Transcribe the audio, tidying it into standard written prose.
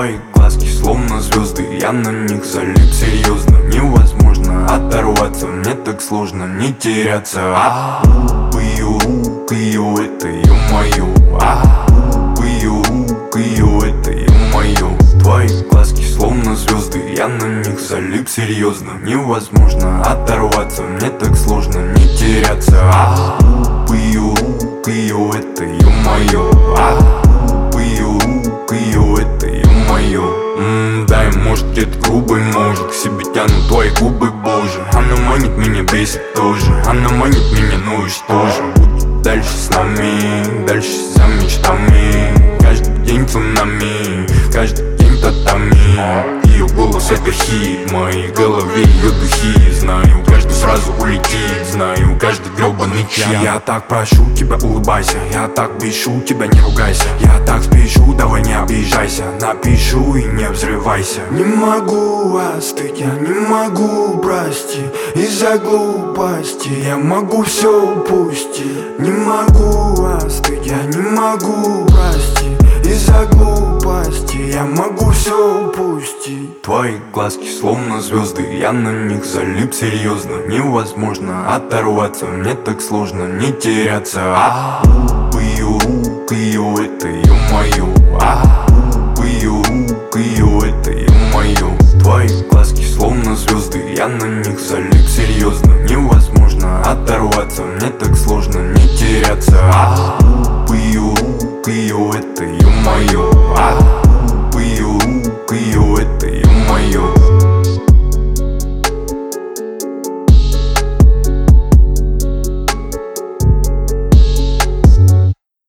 Твои глазки словно звезды, я на них залип серьезно. Невозможно оторваться, мне так сложно не теряться. Ее рук, ее это ё-моё. Ее рук, ее это ё-моё. Твои глазки словно звезды, я на них залип серьезно. Невозможно оторваться, мне так сложно не теряться. Ее рук, ее это ё-моё. Ее рук, ее это ё-моё. Да, и может где-то грубый, может к себе тянут твои губы, боже. Она манит меня, бесит тоже. Она манит меня, ну и что же? Будет дальше с нами, дальше за мечтами. Каждый день цунами, каждый день татами. Ее голос это хит, в моей голове ее духи. Знаю, каждый сразу улетит, знаю, каждый гребаный час. Я так прошу тебя, улыбайся, я так бешу тебя, не ругайся. Я так спешу, давай не обижайся, напишу и не взрывайся. Не могу остыть, я не могу простить. Из-за глупости я могу все упустить. Не могу остыть, я не могу простить. Из-за глупости я могу все упустить. Твои глазки словно звезды, я на них залип серьезно. Невозможно оторваться, мне так сложно не теряться. Ее рук, ее это ё-моё.